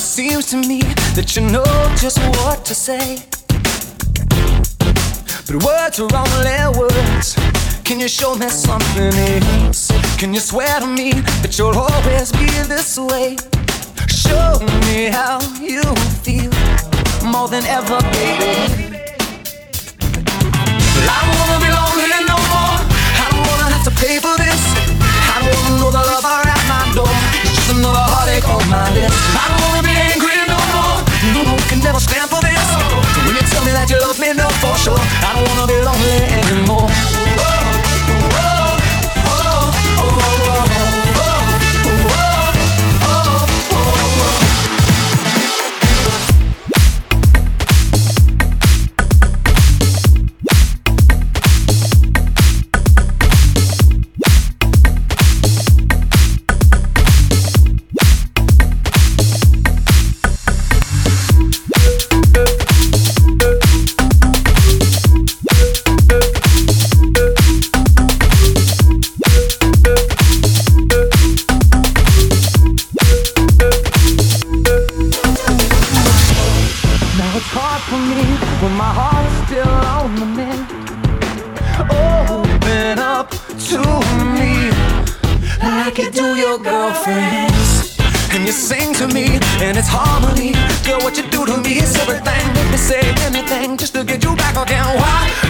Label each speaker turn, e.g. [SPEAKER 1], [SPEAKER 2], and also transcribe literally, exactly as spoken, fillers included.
[SPEAKER 1] seems to me that you know just what to say, but words are only words. Can you show me something else? Can you swear to me that you'll always be this way? Show me how you feel more than ever, baby. I don't wanna be lonely no more. I don't wanna have to pay for this. I don't wanna know the lover at my door. It's just another heartache on my list. I don't wanna be angry no more. No, no, we can never stand for this. So when you tell me that you love me, no, for sure, I don't wanna be lonely anymore. When my heart's still on the mend, open up to me like you do your girlfriends. And you sing to me, and it's harmony. Girl, what you do to me is everything. Make me say anything just to get you back again. Why?